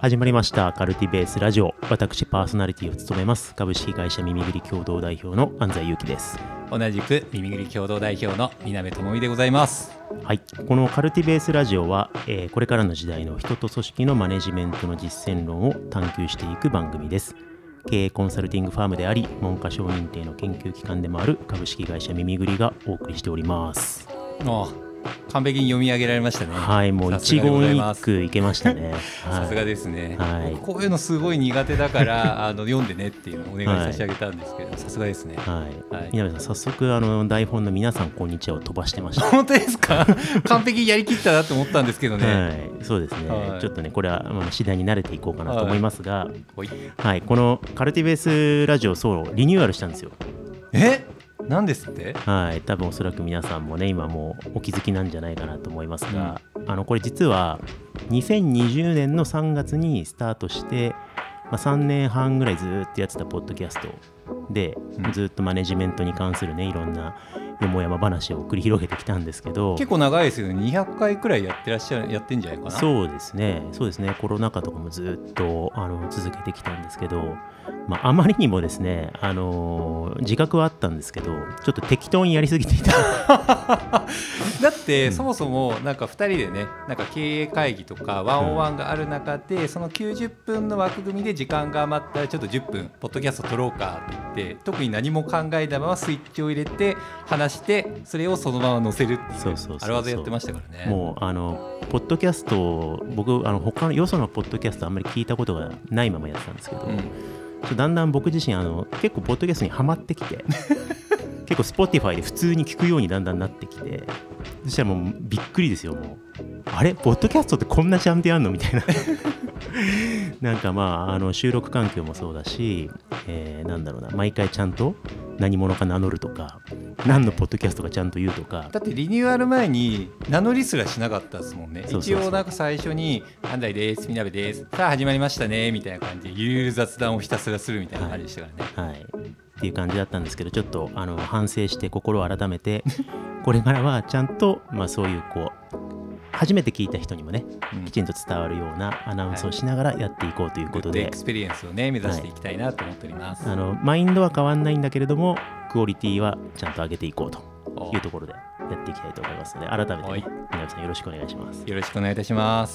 始まりましたカルティベースラジオ。私パーソナリティを務めます株式会社耳ぐり共同代表の安西祐樹です。 同じく耳ぐり共同代表の南智美でございます。 はい、このカルティベースラジオは、これからの時代の人と組織のマネジメントの実践論を探求していく番組です。経営コンサルティングファームであり文科省認定の研究機関でもある株式会社耳ぐりがお送りしております。 完璧に読み上げられましたね。 はい、もう一言一句いけましたね。 さすがですね、 はい、 こういうのすごい苦手だから読んでねっていうのをお願い差し上げたんですけど、さすがですね。 南さん、早速台本の皆さんこんにちはを飛ばしてました。 本当ですか？完璧にやりきったなと思ったんですけどね。 はい、そうですね、ちょっとねこれは次第に慣れていこうかなと思いますが、はい、このカルティベースラジオリニューアルしたんですよ。 なんですって？ はい、多分おそらく皆さんもね今もうお気づきなんじゃないかなと思いますが、これ実は2020年の3月にスタートして、3年半ぐらいずっとやってたポッドキャストで、ずっとマネジメントに関するねいろんなよもやま話を繰り広げてきたんですけど、 結構長いですよね。200回くらいやってんじゃないかな。 そうですねコロナ禍とかもずっと続けてきたんですけど、あまりにもですね、自覚はあったんですけどちょっと適当にやりすぎていただってそもそもなんか2人でねなんか経営会議とかワンオンワンがある中で、その90分の枠組みで時間が余ったらちょっと10分ポッドキャスト撮ろうかって言って、特に何も考えたままスイッチを入れて話して、それをそのまま載せるっていうある技やってましたからね。 もうポッドキャスト僕他のよそのポッドキャストあんまり聞いたことがないままやってたんですけど、だんだん僕自身結構ポッドキャストにハマってきて結構 Spotify で普通に聞くようにだんだんなってきて、そしたらもうびっくりですよ。もうあれポッドキャストってこんなちゃんとやんのみたいななんか収録環境もそうだし、なんだろうな、毎回ちゃんと何者か名乗るとか、何のポッドキャストかちゃんと言うとか。 だってリニューアル前に名乗りすらしなかったですもんね。一応なんか最初に安西ですみなべです、さあ始まりましたねみたいな感じでゆるゆる雑談をひたすらするみたいな感じでしたからね。 はいっていう感じだったんですけど、ちょっと反省して心を改めてこれからはちゃんと、そういう初めて聞いた人にもね、きちんと伝わるようなアナウンスをしながらやっていこうということで、 エクスペリエンスをね目指していきたいなと思っております。 マインドは変わんないんだけれどもクオリティはちゃんと上げていこうというところでやっていきたいと思いますので、改めて、ね、皆さんよろしくお願いします。 よろしくお願いいたします。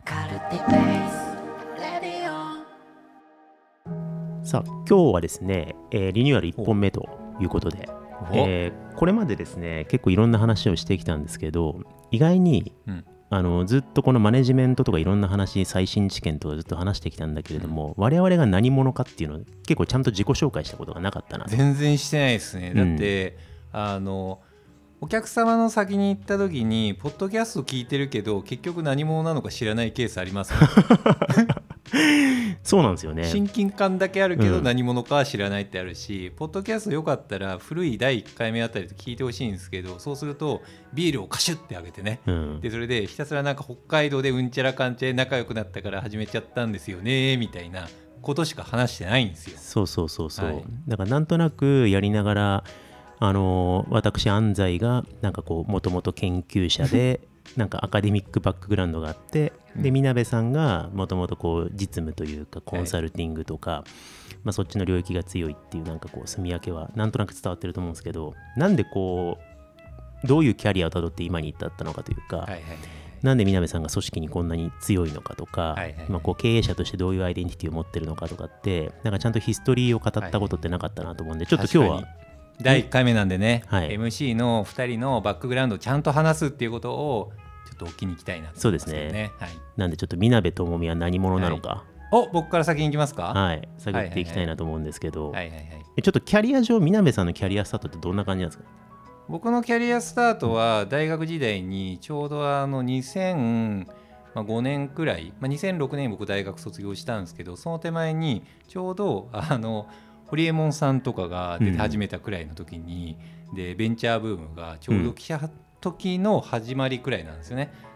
さあ今日はですね、リニューアル1本目ということで、これまでですね結構いろんな話をしてきたんですけど、意外に、ずっとこのマネジメントとかいろんな話、最新知見とかずっと話してきたんだけれども、我々が何者かっていうのを結構ちゃんと自己紹介したことがなかったな。 全然してないですね。だって、お客様の先に行った時にポッドキャスト聞いてるけど結局何者なのか知らないケースありますよね。 そうなんですよね。 親近感だけあるけど何者かは知らないってあるし、ポッドキャストよかったら古い第1回目あたりと聞いてほしいんですけど、そうするとビールをカシュッてあげてね、でそれでひたすらなんか北海道でうんちゃらかんちゃら仲良くなったから始めちゃったんですよねみたいなことしか話してないんですよ。 そう、だからなんとなくやりながら私安西がなんかもともと研究者でなんかアカデミックバックグラウンドがあって、でみなべさんがもともと実務というかコンサルティングとか、そっちの領域が強いっていうなんか住み分けはなんとなく伝わってると思うんですけど、なんでどういうキャリアをたどって今に至ったのかというか、なんでみなべさんが組織にこんなに強いのかとか、経営者としてどういうアイデンティティを持ってるのかとかって、なんかちゃんとヒストリーを語ったことってなかったなと思うんで、ちょっと今日は第1回目なんでね、MC の2人のバックグラウンドをちゃんと話すっていうことをちょっと置きに行きたいなと思いますけどね。そうですね、 なんでちょっとみなべともみは何者なのか、 僕から先に行きますか。 探っていきたいなと思うんですけど、ちょっとキャリア上みなべさんのキャリアスタートってどんな感じなんですか？ 僕のキャリアスタートは大学時代にちょうど2005年くらい、2006年僕大学卒業したんですけど、その手前にちょうどホリエモンさんとかが出始めたくらいの時に、でベンチャーブームがちょうど来た時の始まりくらいなんですよね。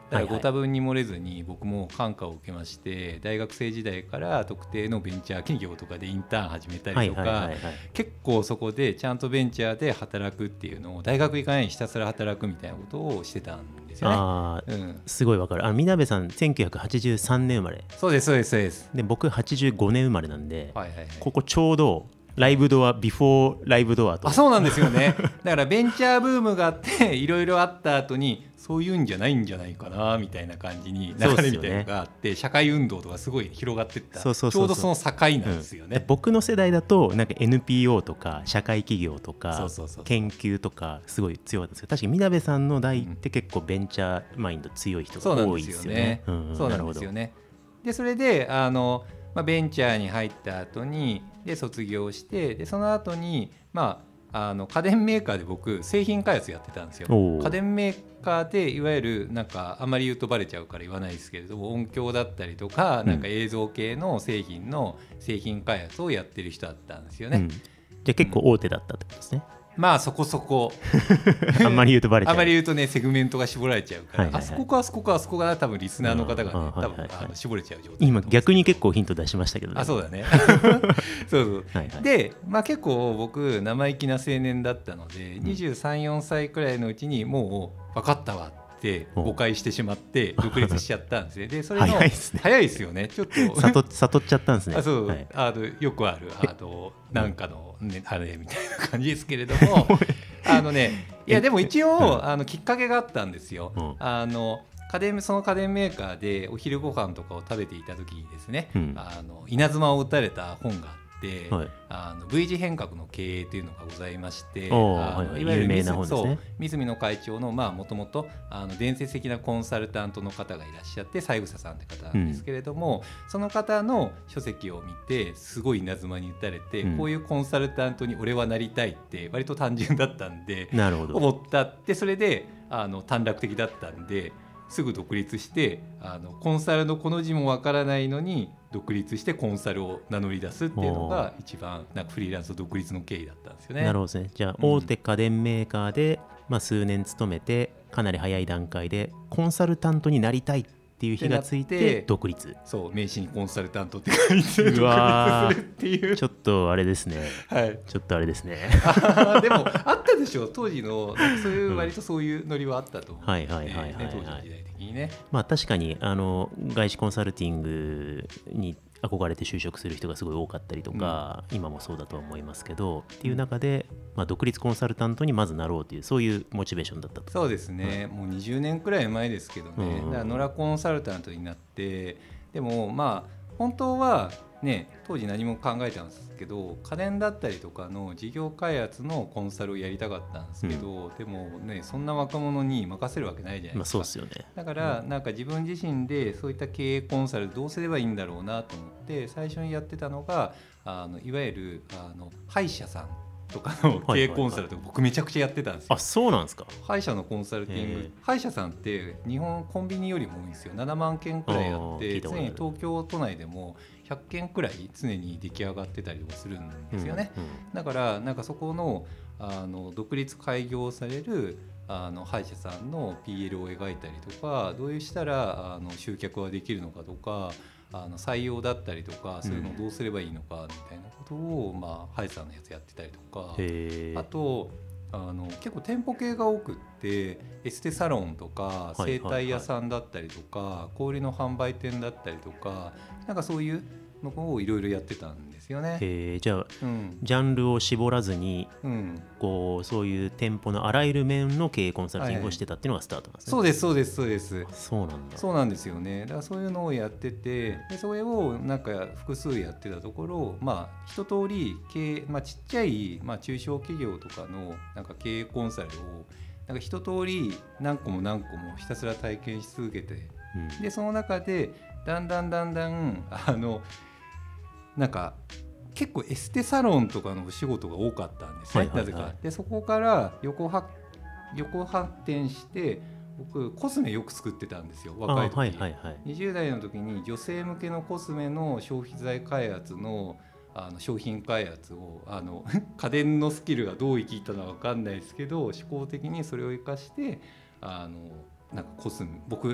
だからご多分に漏れずに僕も感化を受けまして、大学生時代から特定のベンチャー企業とかでインターン始めたりとか、結構そこでちゃんとベンチャーで働くっていうのを、大学行かないにひたすら働くみたいなことをしてたんですよね。 すごいわかる。みなべさん1983年生まれ。 そうですそうですそうです。 で僕85年生まれなんで、ここちょうどライブドアビフォーライブドアと。 そうなんですよね。だからベンチャーブームがあっていろいろあった後に、そういうんじゃないんじゃないかなみたいな感じに流れみたいなのがあって、社会運動とかすごい広がっていった。ちょうどその境なんですよね。 僕の世代だとなんか NPO とか社会企業とか研究とかすごい強かったんですけど、確かにみなべさんの代って結構ベンチャーマインド強い人が多いですよね。 そうなんですよね。でそれでベンチャーに入った後にで卒業して、でその後に家電メーカーで僕製品開発やってたんですよ。家電メーカーでいわゆるなんかあんまり言うとバレちゃうから言わないですけれども、音響だったりとかなんか映像系の製品の製品開発をやってる人だったんですよね。 じゃあ結構大手だったってことですね。 そこそこあんまり言うとバレちゃう。 あんまり言うとねセグメントが絞られちゃうから、あそこかあそこかあそこが多分リスナーの方がね多分絞れちゃう状態。 今逆に結構ヒント出しましたけどね。 そうだねそうで結構僕生意気な青年だったので、23、4歳くらいのうちにもう分かったわって誤解してしまって独立しちゃったんですね。でそれの早いですよね。ちょっと悟っちゃったんですね。 よくあるなんかの、あれみたいな感じですけれどもいやでも一応きっかけがあったんですよ。その家電メーカーでお昼ご飯とかを食べていた時にですね、稲妻を打たれた本があって、V 字変革の経営というのがございまして、いわゆる有名な本ですね。 水野会長のもともと伝説的なコンサルタントの方がいらっしゃって、三枝さんって方なんですけれども、その方の書籍を見てすごい稲妻に打たれて、こういうコンサルタントに俺はなりたいって割と単純だったんで思ったって、それで短絡的だったんですぐ独立してコンサルのこの字もわからないのに独立してコンサルを名乗り出すっていうのが一番なんかフリーランス独立の経緯だったんですよね。 なるほどね。じゃあ大手家電メーカーで、数年勤めてかなり早い段階でコンサルタントになりたいっていう火がついて独立。 そう名刺にコンサルタントって書いて独立するっていう。 ちょっとあれですね。ちょっとあれですね。 でもあったでしょ当時のそういう割とそういうノリはあったと思う。当時の時代的にね。 確かに外資コンサルティングに憧れて就職する人がすごい多かったりとか、今もそうだとは思いますけどっていう中で、独立コンサルタントにまずなろうというそういうモチベーションだったと。 そうですね、もう20年くらい前ですけどね、だから野良コンサルタントになって、でも本当はね当時何も考えてたんですけど、家電だったりとかの事業開発のコンサルをやりたかったんですけど、でもねそんな若者に任せるわけないじゃないですか。 そうですよね。 だからなんか自分自身でそういった経営コンサルどうすればいいんだろうなと思って最初にやってたのがいわゆる歯医者さんとかの経営コンサルとか僕めちゃくちゃやってたんですよ。 そうなんですか。 歯医者のコンサルティング、歯医者さんって日本コンビニよりも多いんですよ。7万件くらいあって常に東京都内でも100件くらい常に出来上がってたりもするんですよね。だからなんかそこの独立開業される歯医者さんの PL を描いたりとか、どういうしたら集客はできるのかとか、採用だったりとかそういうのをどうすればいいのかみたいなことを、歯医者さんのやつやってたりとか、あと結構店舗系が多くってエステサロンとか整体屋さんだったりとか、小売りの販売店だったりとか、なんかそういうのをいろいろやってたんですよね。 じゃあ、ジャンルを絞らずに、そういう店舗のあらゆる面の経営コンサルティングをしてたっていうのがスタートなんですね。 そうですそうですそうです。 そうなんだ。 そうなんですよね。だからそういうのをやってて、でそれをなんか複数やってたところ、一通り経営、ちっちゃい、中小企業とかのなんか経営コンサルをなんか一通り何個も何個もひたすら体験し続けて、でその中でだんだんなんか結構エステサロンとかのお仕事が多かったんですね、なぜか。でそこから横発展して僕コスメよく作ってたんですよ、若い時。20代の時に女性向けのコスメの消費財開発の商品開発を家電のスキルがどう生きたのか分かんないですけど、思考的にそれを生かしてなんかコスメ、僕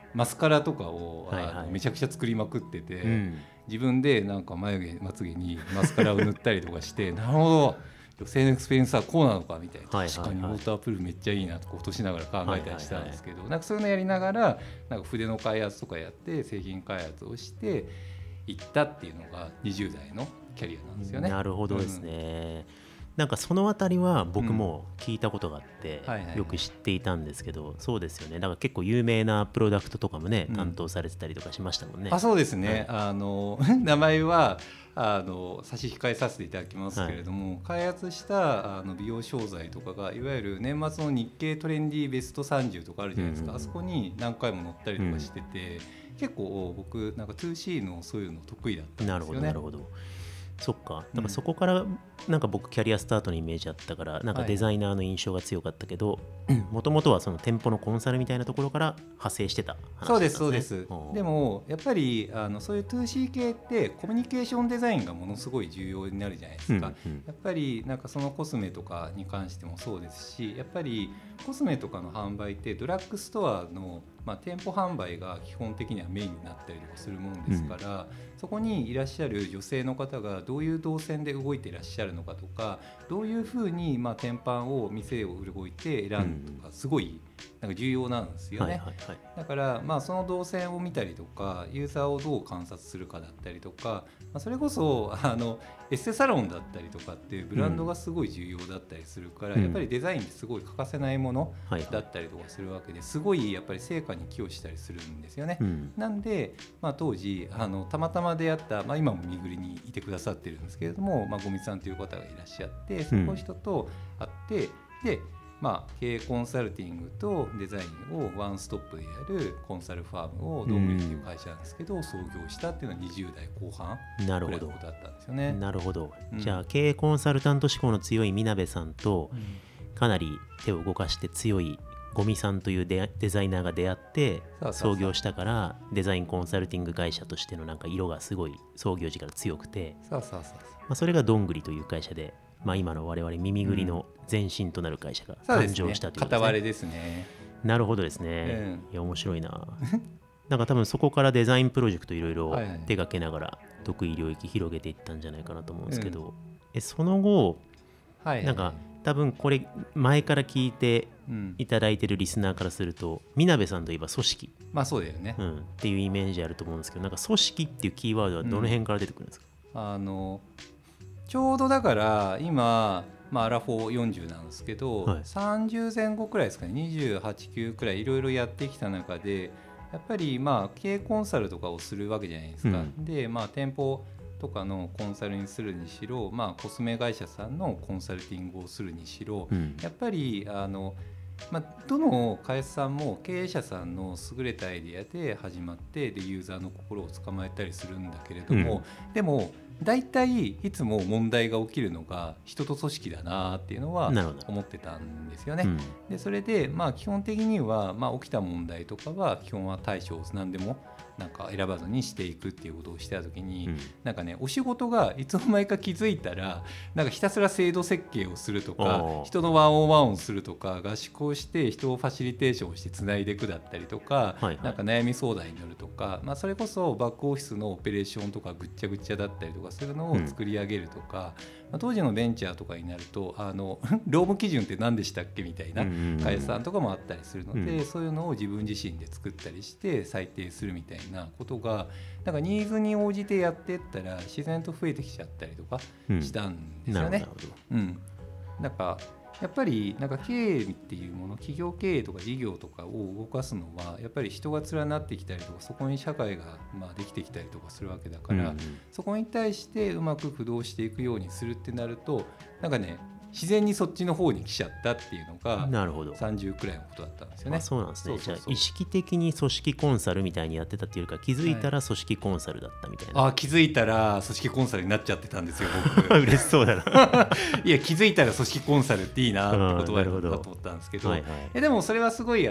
マスカラとかを、 はいはい、 めちゃくちゃ作りまくってて、 うん、 自分でなんかまつげにマスカラを塗ったりとかしてなるほど女性のエクスペリエンスはこうなのかみたいな、確かにウォータープルーフめっちゃいいなとか落としながら考えたりしたんですけど、なんかそういうのやりながらなんか筆の開発とかやって製品開発をしていったっていうのが20代のキャリアなんですよね。 なるほどですね、なんかそのあたりは僕も聞いたことがあって、よく知っていたんですけど、そうですよね、だから結構有名なプロダクトとかもね、担当されてたりとかしましたもんね。 そうですね、名前は差し控えさせていただきますけれども、開発した美容商材とかがいわゆる年末の日経トレンディベスト30とかあるじゃないですか、あそこに何回も載ったりとかしてて、結構僕なんか 2C のそういうの得意だったんですよね。 なるほどなるほど、そっか、だからそこからなんか僕キャリアスタートのイメージあったからなんかデザイナーの印象が強かったけど、もともとはその店舗のコンサルみたいなところから派生してた話なんですね。 そうですそうです。でもやっぱりそういう 2C 系ってコミュニケーションデザインがものすごい重要になるじゃないですか、やっぱりなんかそのコスメとかに関してもそうですし、やっぱりコスメとかの販売ってドラッグストアの店舗販売が基本的にはメインになったりとかするもんですから、そこにいらっしゃる女性の方がどういう動線で動いていらっしゃるのかとか、どういうふうに店販を店を動いて選ぶとか、すごいなんか重要なんですよね。だからその動線を見たりとかユーザーをどう観察するかだったりとか、それこそエステサロンだったりとかっていうブランドがすごい重要だったりするから、やっぱりデザインってすごい欠かせないものだったりとかするわけで、すごいやっぱり成果に寄与したりするんですよね。なんで、当時たまたま出会った、今も身ぐりにいてくださってるんですけれども、ゴミさんという方がいらっしゃって、その人と会って、で経営コンサルティングとデザインをワンストップでやるコンサルファームをどんぐりっていう会社なんですけど、創業したっていうのは20代後半くらいのことだったんですよね。 なるほど、じゃあ経営コンサルタント志向の強いみなべさんと、かなり手を動かして強いゴミさんというデザイナーが出会って創業したから、デザインコンサルティング会社としてのなんか色がすごい創業時から強くて、それがどんぐりという会社で、今の我々耳ぐりの前身となる会社が誕生したということですね。 片割れですね。 なるほどですね、いや面白いななんか多分そこからデザインプロジェクトいろいろ手掛けながら得意領域広げていったんじゃないかなと思うんですけど、その後、なんか多分これ前から聞いていただいてるリスナーからすると、みなべさんといえば組織、 そうだよね、 っていうイメージあると思うんですけど、なんか組織っていうキーワードはどの辺から出てくるんですか？ ちょうどだから今、アラフォー40なんですけど、30前後くらいですかね、28、9くらいいろいろやってきた中で、やっぱり経営コンサルとかをするわけじゃないですか。で店舗とかのコンサルにするにしろ、コスメ会社さんのコンサルティングをするにしろ、やっぱりどの会社さんも経営者さんの優れたアイデアで始まって、でユーザーの心を捕まえたりするんだけれども、でも大体いつも問題が起きるのが人と組織だなっていうのは思ってたんですよね。でそれで基本的には起きた問題とかは基本は対処を何でもなんか選ばずにしていくっていうことをしてた時に、なんかね、お仕事がいつの間にか気づいたらなんかひたすら制度設計をするとか、人のワンオンワンをするとか、合宿をして人をファシリテーションをしてつないでいくだったりとか、なんか悩み相談に乗るとか、それこそバックオフィスのオペレーションとかぐっちゃぐちゃだったりとかするのを作り上げるとか、当時のベンチャーとかになると労務基準って何でしたっけみたいな会社さんとかもあったりするので、そういうのを自分自身で作ったりして裁定するみたいなことが、なんかニーズに応じてやっていったら自然と増えてきちゃったりとかしたんですよね。なんかやっぱりなんか経営っていうもの、企業経営とか事業とかを動かすのはやっぱり人が連なってきたりとか、そこに社会ができてきたりとかするわけだから、そこに対してうまく駆動していくようにするってなると、なんかね、自然にそっちの方に来ちゃったっていうのが30くらいのことだったんですよね。 そうなんですね。じゃあ意識的に組織コンサルみたいにやってたっていうか、気づいたら組織コンサルだったみたいな。 気づいたら組織コンサルになっちゃってたんですよ僕嬉しそうだないや気づいたら組織コンサルっていいなって言葉だと思ったんですけど、でもそれはすごいあって、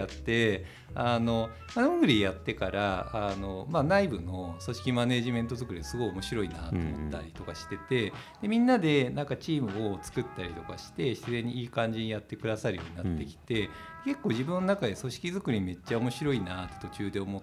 どんぐりやってから内部の組織マネジメント作りすごい面白いなと思ったりとかしてて、でみんなでなんかチームを作ったりとかして自然にいい感じにやってくださるようになってきて、結構自分の中で組織づくりめっちゃ面白いなって途中で思って、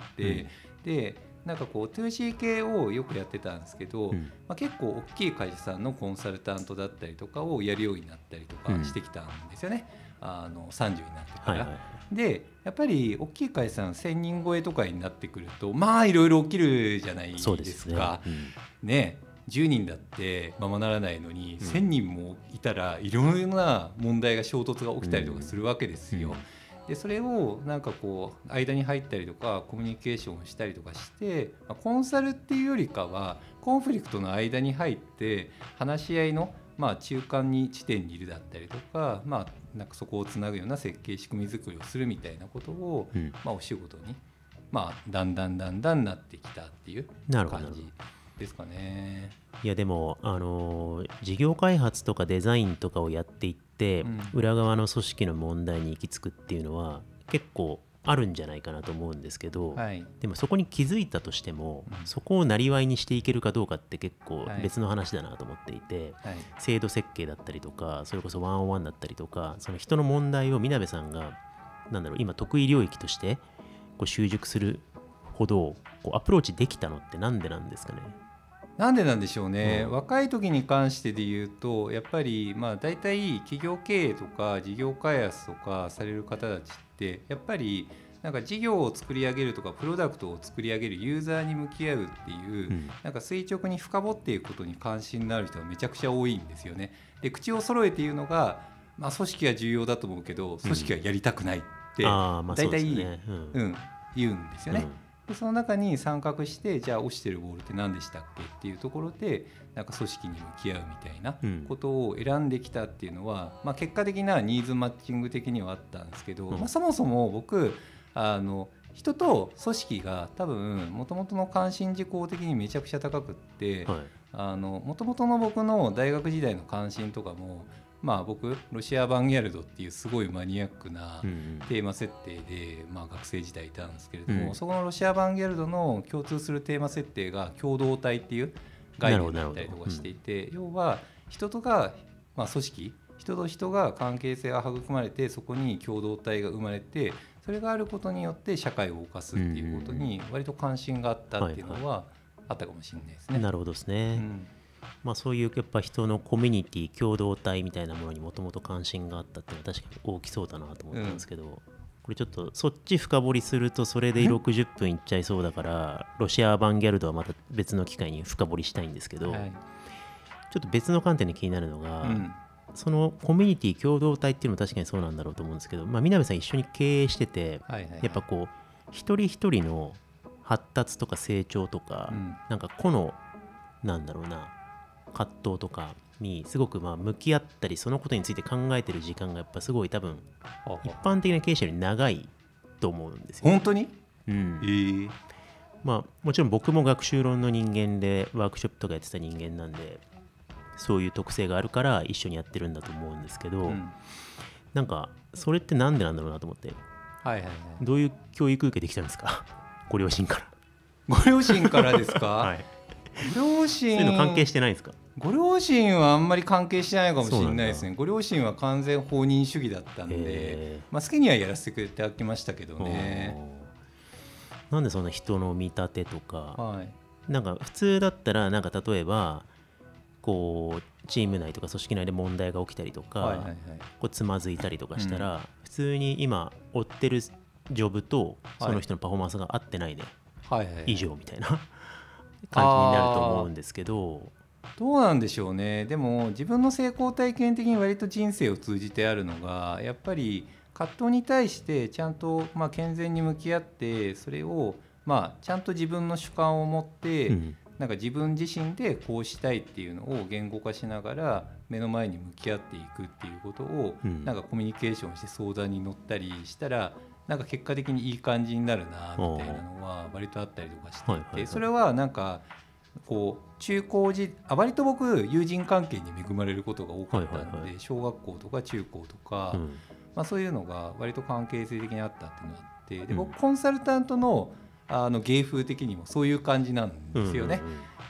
でなんかこう 2C 系をよくやってたんですけど、結構大きい会社さんのコンサルタントだったりとかをやるようになったりとかしてきたんですよね、30になってから、でやっぱり大きい会社さん1000人超えとかになってくるとまあいろいろ起きるじゃないですか。ね、10人だってままならないのに、1000人もいたらいろいろな問題が衝突が起きたりとかするわけですよ。でそれをなんかこう間に入ったりとかコミュニケーションをしたりとかして、コンサルっていうよりかはコンフリクトの間に入って話し合いの中間に地点にいるだったりとか、なんかそこをつなぐような設計仕組み作りをするみたいなことを、お仕事に、だんだんなってきたっていう感じですかね。 いやでも事業開発とかデザインとかをやっていって、裏側の組織の問題に行き着くっていうのは結構あるんじゃないかなと思うんですけど、でもそこに気づいたとしても、そこをなりわいにしていけるかどうかって結構別の話だなと思っていて、制度設計だったりとかそれこそワンオンワンだったりとか、その人の問題を南部さんが今得意領域としてこう習熟するほどこうアプローチできたのってなんでなんですかね。 なんでなんでしょうね、若い時に関してで言うとやっぱり大体企業経営とか事業開発とかされる方たちってやっぱりなんか事業を作り上げるとかプロダクトを作り上げるユーザーに向き合うっていう、なんか垂直に深掘っていくことに関心のある人がめちゃくちゃ多いんですよね。で口を揃えて言うのが、組織は重要だと思うけど組織はやりたくないって大体言うんですよね。でその中に参画してじゃあ落ちてるボールって何でしたっけっていうところでなんか組織に向き合うみたいなことを選んできたっていうのは、結果的なニーズマッチング的にはあったんですけど、そもそも僕人と組織が多分もともとの関心事項的にめちゃくちゃ高くって、もともとの僕の大学時代の関心とかも僕ロシアアバンギャルドっていうすごいマニアックなテーマ設定で、学生時代いたんですけれども、そこのロシアアバンギャルドの共通するテーマ設定が共同体っていう概念だったりとかしていて、要は人とか、組織人と人が関係性が育まれてそこに共同体が生まれてそれがあることによって社会を動かすっていうことに割と関心があったっていうのはあったかもしれないですね。 なるほどですね。そういうやっぱ人のコミュニティ共同体みたいなものにもともと関心があったっていうのは確かに大きそうだなと思ったんですけど、これちょっとそっち深掘りするとそれで60分いっちゃいそうだからロシアアバンギャルドはまた別の機会に深掘りしたいんですけど、ちょっと別の観点で気になるのが、そのコミュニティ共同体っていうのも確かにそうなんだろうと思うんですけど、南さん一緒に経営してて、やっぱこう一人一人の発達とか成長とか、なんか個のなんだろうな葛藤とかにすごく向き合ったりそのことについて考えてる時間がやっぱすごい多分一般的な経営者より長いと思うんですよ。 本当に？ もちろん僕も学習論の人間でワークショップとかやってた人間なんでそういう特性があるから一緒にやってるんだと思うんですけど、なんかそれってなんでなんだろうなと思って、どういう教育受けてきたんですかご両親から。 ご両親からですか？ご両親そういうの関係してないですか？ ご両親はあんまり関係してないかもしれないですね。ご両親は完全放任主義だったんで、好きにはやらせていただきましたけどね。 なんでそんな人の見立てとか、なんか普通だったらなんか例えばこうチーム内とか組織内で問題が起きたりとか、こうつまずいたりとかしたら、普通に今追ってるジョブとその人のパフォーマンスが合ってないね、以上みたいな感じになると思うんですけど、 どうなんでしょうね。でも自分の成功体験的に割と人生を通じてあるのがやっぱり葛藤に対してちゃんと健全に向き合ってそれをちゃんと自分の主観を持って、なんか自分自身でこうしたいっていうのを言語化しながら目の前に向き合っていくっていうことを、なんかコミュニケーションして相談に乗ったりしたらなんか結果的にいい感じになるなみたいなのは割とあったりとかしていて、それはなんかこう中高時割と僕友人関係に恵まれることが多かったので、小学校とか中高とか、そういうのが割と関係性的にあったっていうのがあって、で僕コンサルタントの芸風的にもそういう感じなんですよね。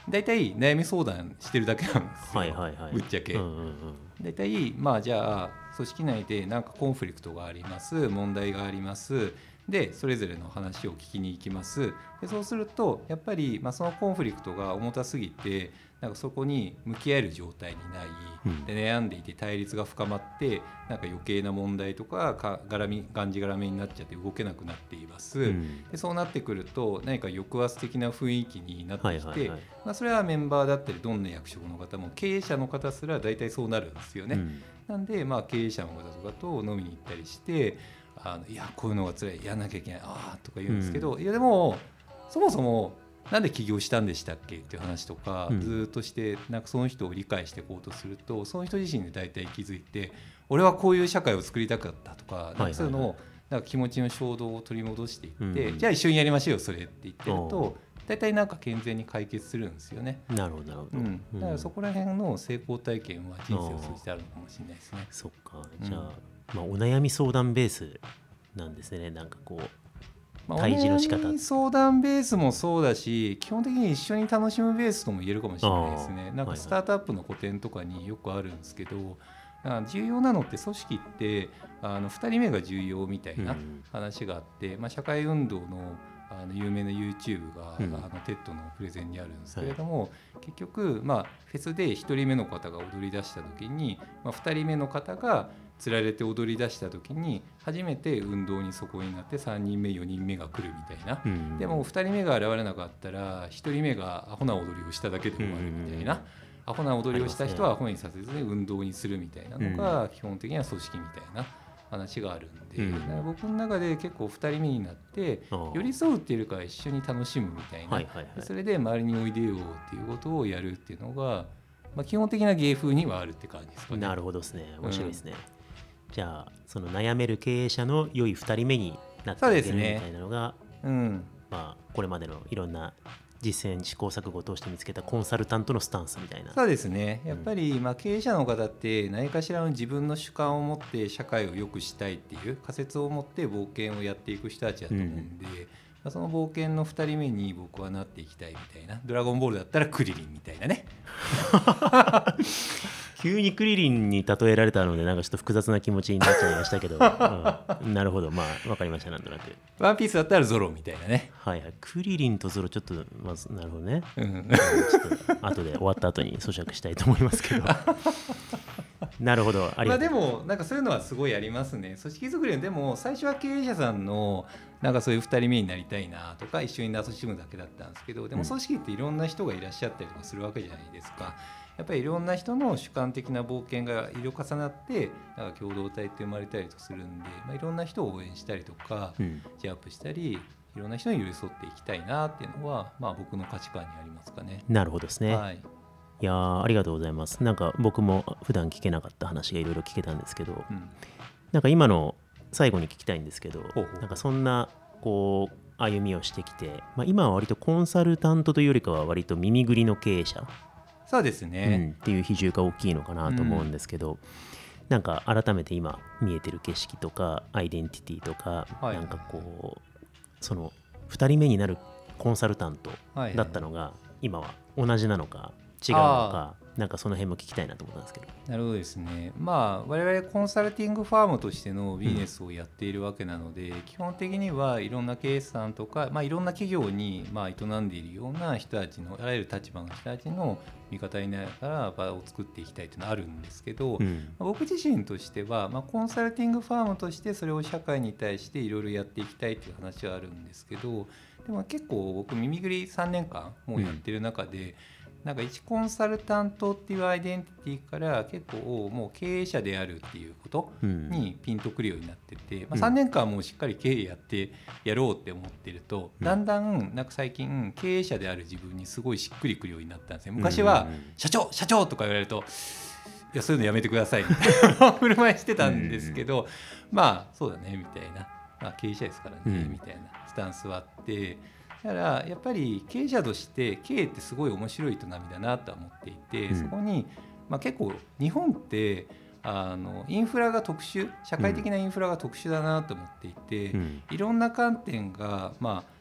大体悩み相談してるだけなんですよ、 はいはいはい、 ぶっちゃけ、 うんうんうん、 大体じゃあ組織内でなんかコンフリクトがあります、問題があります、でそれぞれの話を聞きに行きます。でそうするとやっぱり、そのコンフリクトが重たすぎてなんかそこに向き合える状態にない、で悩んでいて対立が深まってなんか余計な問題とかがんじがらめになっちゃって動けなくなっています、でそうなってくると何か抑圧的な雰囲気になってきて、はいはいはい、それはメンバーだったりどんな役職の方も経営者の方すら大体そうなるんですよね、なんで経営者の方とかと飲みに行ったりしていやこういうのが辛い、やんなきゃいけないとか言うんですけど、いやでもそもそもなんで起業したんでしたっけっていう話とか、ずっとしてなんかその人を理解していこうとするとその人自身で大体気づいて俺はこういう社会を作りたかったとか、なんかそういうのをなんか気持ちの衝動を取り戻していって、じゃあ一緒にやりましょうよそれって言ってると大体なんか健全に解決するんですよね。 なるほどなるほど、 だからそこら辺の成功体験は人生を通じてあるのかもしれないですね。 そっか、じゃあ、お悩み相談ベースなんですね。なんかこう対峙の仕方、お悩み相談ベースもそうだし基本的に一緒に楽しむベースとも言えるかもしれないですね。なんかスタートアップの古典とかによくあるんですけど、重要なのって組織って2人目が重要みたいな話があって、社会運動の有名な YouTube が、TED のプレゼンにあるんですけれども、結局、フェスで1人目の方が踊り出した時に、2人目の方がつられて踊り出した時に初めて運動に底になって3人目4人目が来るみたいな、でも2人目が現れなかったら1人目がアホな踊りをしただけで終わるみたいな、アホな踊りをした人はアホにさせずに運動にするみたいなのが基本的には組織みたいな話があるんで、だから僕の中で結構2人目になって寄り添うっていうよりかは一緒に楽しむみたいな、それで周りにおいでよっていうことをやるっていうのが、基本的な芸風にはあるって感じですかね。 なるほどですね、面白いですね、じゃあその悩める経営者の良い2人目になってあげるみたいなのが、これまでのいろんな実践試行錯誤を通して見つけたコンサルタントのスタンスみたいな。 そうですね、やっぱり経営者の方って何かしらの自分の主観を持って社会を良くしたいっていう仮説を持って冒険をやっていく人たちだと思うんで、その冒険の2人目に僕はなっていきたいみたいな。ドラゴンボールだったらクリリンみたいなね急にクリリンに例えられたのでなんかちょっと複雑な気持ちになっちゃいましたけど、なるほど、分かりました。なんとなくワンピースだったらゾロみたいなね。 はいはい、クリリンとゾロちょっとまずなるほどね、ちょっと後で終わった後に咀嚼したいと思いますけどなるほど、ありがとう。 でもなんかそういうのはすごいありますね。組織作りでも最初は経営者さんのなんかそういう2人目になりたいなとか一緒に楽しむだけだったんですけど、でも組織っていろんな人がいらっしゃったりとかするわけじゃないですか。やっぱりいろんな人の主観的な冒険が色重なってなんか共同体って生まれたりとするんで、いろんな人を応援したりとか、ジャンプしたりいろんな人に寄り添っていきたいなっていうのは、僕の価値観にありますかね。 なるほどですね、 はい、 いやありがとうございます。なんか僕も普段聞けなかった話がいろいろ聞けたんですけど、なんか今の最後に聞きたいんですけど、なんかそんなこう歩みをしてきて、今は割とコンサルタントというよりかは割と耳ぐりの経営者、 そうですね、 っていう比重が大きいのかなと思うんですけど、なんか改めて今見えてる景色とかアイデンティティとか、なんかこうその2人目になるコンサルタントだったのが今は同じなのか違うのか、なんかその辺も聞きたいなと思ったんですけど。 なるほどですね。我々コンサルティングファームとしてのビジネスをやっているわけなので、基本的にはいろんな経営者さんとか、いろんな企業に営んでいるような人たちのあらゆる立場の人たちの味方になるから場を作っていきたいというのはあるんですけど、僕自身としては、コンサルティングファームとしてそれを社会に対していろいろやっていきたいという話はあるんですけど、でも結構僕耳ぐり3年間もうやってる中で、なんか一コンサルタントっていうアイデンティティから結構もう経営者であるっていうことにピンとくるようになってて、3年間もうしっかり経営やろうって思ってると、だんだんなんか最近経営者である自分にすごいしっくりくるようになったんですね。昔は社長とか言われると、いやそういうのやめてくださいみたいな振る舞いしてたんですけど、そうだねみたいな、経営者ですからねみたいなスタンスはあって、だからやっぱり経営者として経営ってすごい面白い営みだなと思っていて、そこに、結構日本ってインフラが特殊、社会的なインフラが特殊だなと思っていて、いろんな観点が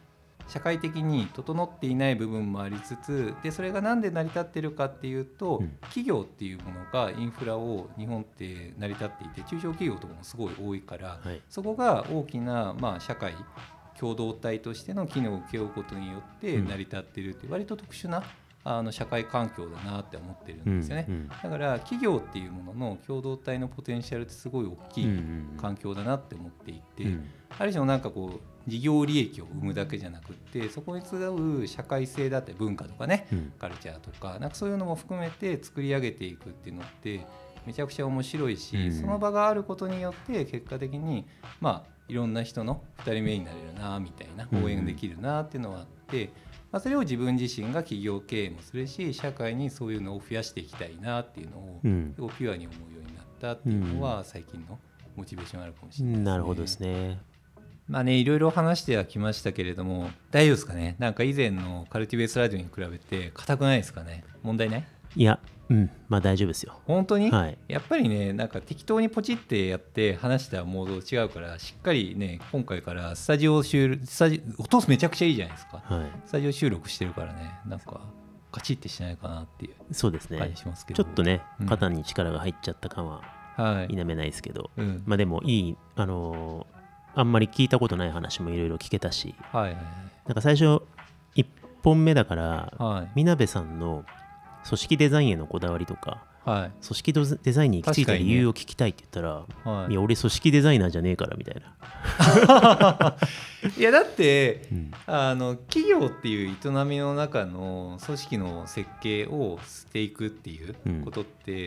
社会的に整っていない部分もありつつでそれがなんで成り立ってるかっていうと、企業っていうものがインフラを日本って成り立っていて中小企業とかもすごい多いから、そこが大きな社会共同体としての機能を請け負うことによって成り立っているって割と特殊な社会環境だなって思ってるんですよね、だから企業っていうものの共同体のポテンシャルってすごい大きい環境だなって思っていて、ある種のなんかこう事業利益を生むだけじゃなくってそこに集う社会性だって文化とかね、カルチャーとかなんかそういうのも含めて作り上げていくっていうのってめちゃくちゃ面白いし、その場があることによって結果的にいろんな人の2人目になれるなみたいな応援できるなっていうのがあって、それを自分自身が企業経営もするし社会にそういうのを増やしていきたいなっていうのを、ピュアに思うようになったっていうのは最近のモチベーションあるかもしれないですね。 なるほどですね。 いろいろ話してはきましたけれども大丈夫ですかね。なんか以前のカルティベースラジオに比べて硬くないですかね。問題ない？ いや、大丈夫ですよ。 本当に、 はい、 やっぱりねなんか適当にポチってやって話したモード違うからしっかりね今回から音めちゃくちゃいいじゃないですか、スタジオ収録してるからねなんかカチッてしないかなっていうそうですね感じしますけど、 ちょっとね肩に力が入っちゃった感は否めないですけど、でもいいあんまり聞いたことない話もいろいろ聞けたし、なんか最初1本目だから、みなべさんの組織デザインへのこだわりとか、組織デザインに行き着いた理由を聞きたいって言ったら、いや俺組織デザイナーじゃねえからみたいないやだって、企業っていう営みの中の組織の設計をしていくっていうことって、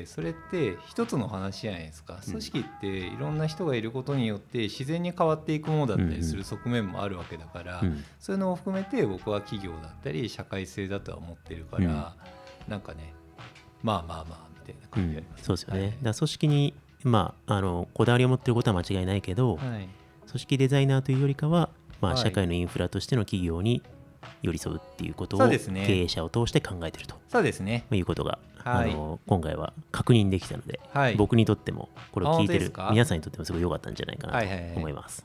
それって一つの話じゃないですか。組織っていろんな人がいることによって自然に変わっていくものだったりする側面もあるわけだから、そういうのを含めて僕は企業だったり社会性だとは思ってるから、なんかねみたいな感じあります、 そうですよね。だから組織にこだわりを持っていることは間違いないけど、組織デザイナーというよりかは、社会のインフラとしての企業に寄り添うっていうことを経営者を通して考えていると、いうことが、今回は確認できたので、僕にとってもこれを聞いてる皆さんにとってもすごい良かったんじゃないかなと思います。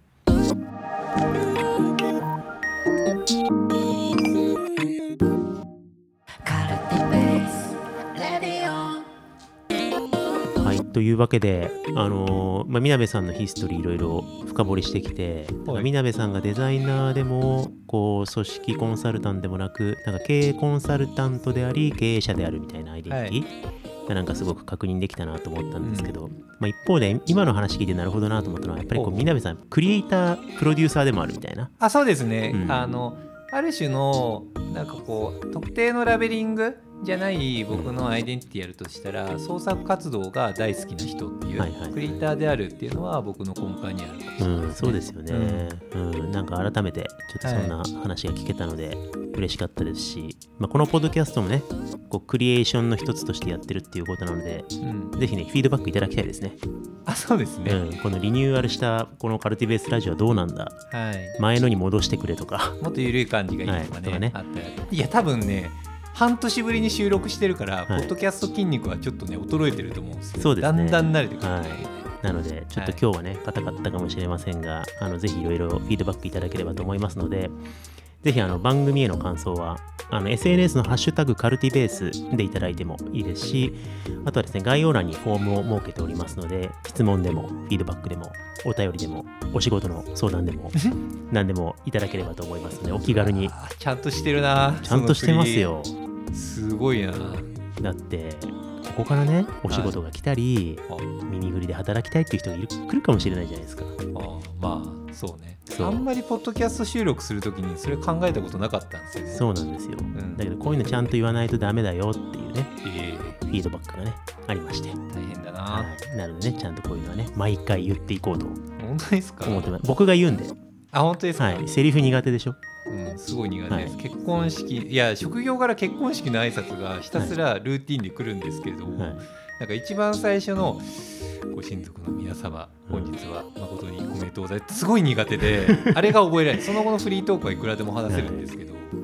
というわけで、みなべさんのヒストリーいろいろ深掘りしてきて、みなべさんがデザイナーでも組織コンサルタントでもなくなんか経営コンサルタントであり経営者であるみたいなアイデンティティがなんかすごく確認できたなと思ったんですけど、一方で今の話聞いてなるほどなと思ったのはやっぱりみなべさんクリエイタープロデューサーでもあるみたいな。 そうですね、ある種のなんかこう特定のラベリングじゃない僕のアイデンティティやるとしたら、創作活動が大好きな人っていう、クリエイターであるっていうのは僕の根幹にあるかもしれないですね。 そうですよね、なんか改めてちょっとそんな話が聞けたので嬉しかったですし、このポッドキャストもねクリエーションの一つとしてやってるっていうことなので、ぜひねフィードバックいただきたいですね。 そうですね、 このリニューアルしたこのカルティベースラジオはどうなんだ、前のに戻してくれとかもっと緩い感じがいいとかね、あったらいや多分ね半年ぶりに収録してるから、ポッドキャスト筋肉はちょっとね衰えてると思うんですよ。 そうですね、 だんだん慣れてくる、 なのでちょっと今日はね硬かったかもしれませんが、ぜひいろいろフィードバックいただければと思いますので、ぜひ番組への感想はSNS のハッシュタグカルティベースでいただいてもいいですし、あとはですね概要欄にフォームを設けておりますので、質問でもフィードバックでもお便りでもお仕事の相談でも何でもいただければと思いますので、お気軽に。 ちゃんとしてるな。 ちゃんとしてますよ。 すごいな。 だってここからねお仕事が来たり、耳ぐりで働きたいっていう人が来るかもしれないじゃないですか。 そうね。あんまりポッドキャスト収録するときにそれ考えたことなかったんですよね。 そうなんですよ、だけどこういうのちゃんと言わないとダメだよっていうね、フィードバックがねありまして、 大変だな。 なのでねちゃんとこういうのはね毎回言っていこうと本当ですか。 思ってます。僕が言うんで。 本当ですか。 セリフ苦手でしょ。 すごい苦手です、結婚式、いや職業から結婚式の挨拶がひたすらルーティンで来るんですけれども、なんか一番最初のご親族の皆様本日は誠におめでとうございます、すごい苦手であれが覚えられない。その後のフリートークはいくらでも話せるんですけど、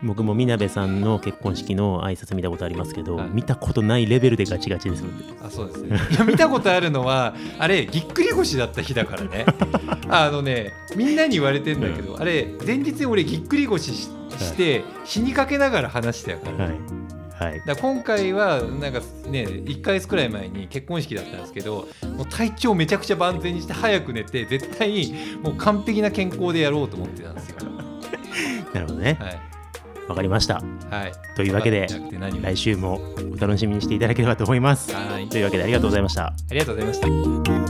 僕もみなべさんの結婚式の挨拶見たことありますけど、 はい、 見たことないレベルでガチガチですので。 あ、そうですね。いや見たことあるのはあれぎっくり腰だった日だからねみんなに言われてんだけど、あれ前日に俺ぎっくり腰して死にかけながら話したよから、 はいはい、 だから今回はなんかね1ヶ月くらい前に結婚式だったんですけど、もう体調めちゃくちゃ万全にして早く寝て絶対にもう完璧な健康でやろうと思ってたんですよ。 なるほどね。 はい、 わかりました。 はい、 というわけで来週もお楽しみにしていただければと思います。 はい、 というわけでありがとうございました。 ありがとうございました。